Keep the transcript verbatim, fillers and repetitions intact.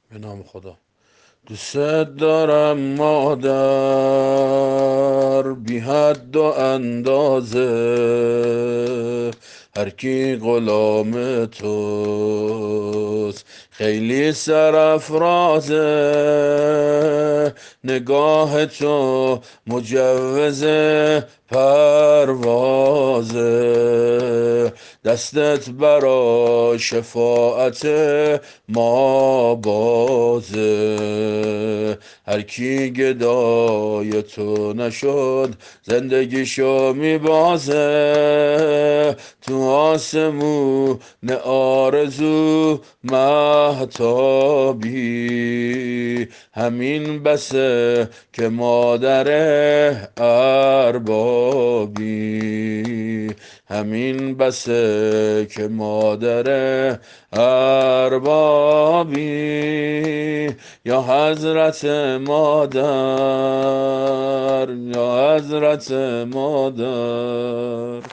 به نام خدا. دوست دارم مادر، بی حد و اندازه، هر کی غلام توست خیلی سرافرازه. نگاه تو مجوز پروازه، دستت برا شفاعت ما بازه. هر کی گدای تو نشد زندگیشو میبازه. تو آسمون آرزو مهتابی، همین بسه که مادر اربابی. همین بسه که مادر اربابی. یا حضرت مادر، یا حضرت مادر.